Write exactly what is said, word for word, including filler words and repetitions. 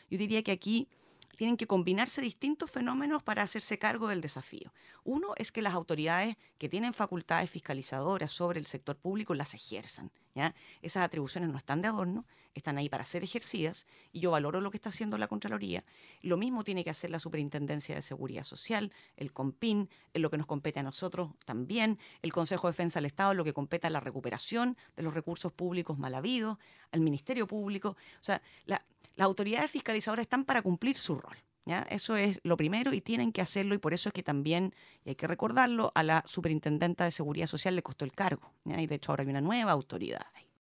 Yo diría que aquí tienen que combinarse distintos fenómenos para hacerse cargo del desafío. Uno es que las autoridades que tienen facultades fiscalizadoras sobre el sector público las ejerzan, ¿ya? Esas atribuciones no están de adorno, están ahí para ser ejercidas, y yo valoro lo que está haciendo la Contraloría. Lo mismo tiene que hacer la Superintendencia de Seguridad Social, el COMPIN, en lo que nos compete a nosotros también, el Consejo de Defensa del Estado, en lo que compete a la recuperación de los recursos públicos mal habidos, al Ministerio Público. O sea, la, las autoridades fiscalizadoras están para cumplir su rol, ¿ya? Eso es lo primero y tienen que hacerlo, y por eso es que también, y hay que recordarlo, a la Superintendenta de Seguridad Social le costó el cargo, ¿ya? Y de hecho ahora hay una nueva autoridad ahí.